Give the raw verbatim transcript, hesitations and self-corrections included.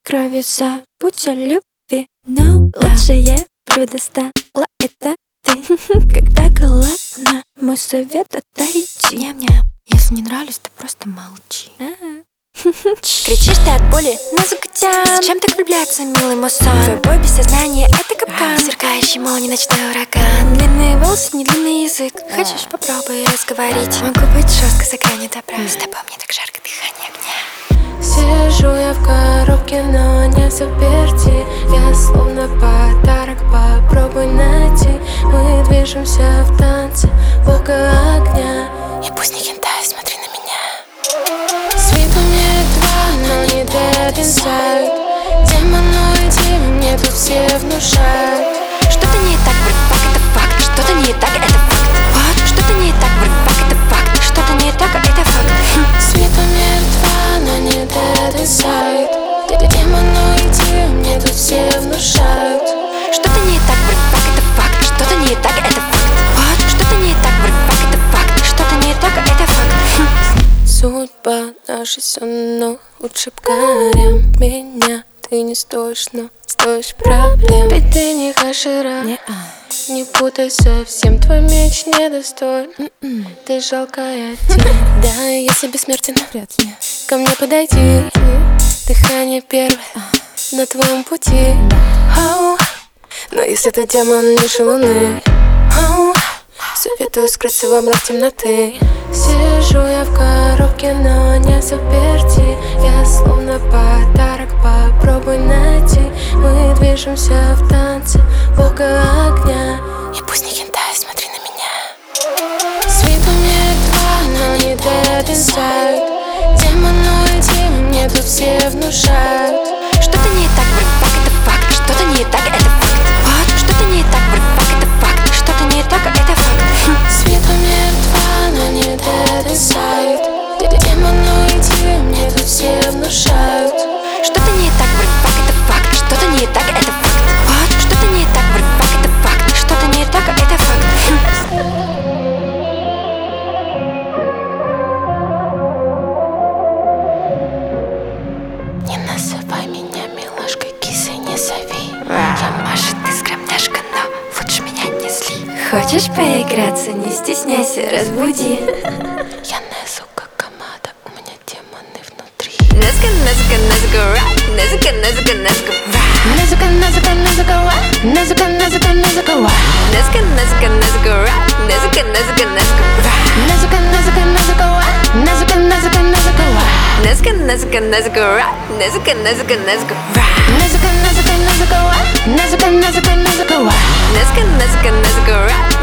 крови забудь о любви, но лучшее блюдо стало это ты. Когда голодна, мой совет отойти. Ням-ням, если не нравлюсь, ты просто молчи. Кричишь ты от боли на закатям. Зачем так влюбляться, милый мой сон? Твой бой без сознания — это капкан. Сверкающий молний, ночной ураган. Длинные волосы, не длинный язык. Хочешь, попробуй разговорить? Могу быть жестко за гранью добра. С тобой мне так жарко, дыхание огня. Сижу я в коробке, но не заперти. Я словно подарок, попробуй найти. Мы движемся в танце, волка огня. И пусть не хентай, смотри на меня. С виду мне два, но не dead inside. Демоноиды мне тут все внушают. Что-то не так, вроде фак, это факт. Что-то не так, это факт. Вот. Что-то не так, вроде фак, это факт. Что-то не так, это факт. С виду мертва, но не dead inside. Демоноиды мне тут все внушают. Что-то не так, вроде фак, это факт. Что-то не так, это факт. Вот. Что-то не так, вроде фак, это факт. Что-то не так, это факт. Судьба наша все, но лучше б горем. Меня ты не стоишь, но стоишь проблем. Ведь ты не хашира, не путай совсем. Твой меч недостоин, ты жалкая тень. Да, если бессмертен, ко мне подойди. Дыхание первое на твоем пути. Ау. Но если ты демон ниже луны, ау, советую скрыться во мрак темноты. Сижу я в коробке, но не заперти. Я словно подарок, попробуй найти. Мы движемся в танце, волка огня. И пусть не хентай, смотри на меня. С виду мертва, но не dead inside. Демоноиды мне тут все внушают. Что-то не так, вроде фак, это факт. Что-то не так, это факт. Вот. Что-то не так, вроде фак, это факт. Что-то не так, это факт. С виду мертва, но не dead inside. Демоноиды мне тут все внушают. Что-то не так, вроде фак, это факт. Что-то не так, это факт. Вот. Что-то не так, вроде фак, это факт. Что-то не так, это факт. Не называй меня милашкой, кисой не зови. Я, может, ты скромняшка, но лучше меня не зли. Хочешь поиграться, не стесняйся, разбуди. Я Незука Камада, у меня демоны внутри. Незука, Незука, Незука, рап. Незука, Незука, Незука, рап. Незука, Незука, Незука, рап. Незука, Незука, Незука, рап. Незука, Незука, Незука, рап. Незука, Незука, Незука, рап. Незука, Незука, Незука, рап. Незука, Незука, Незука, рап. Незука, Незука, Незука, рап. Незука, Незука, Незука, рап. Незука, Незука, Незука, рап. Незука, Незука, Незука, рап. Незука, Незука, Незука, рап.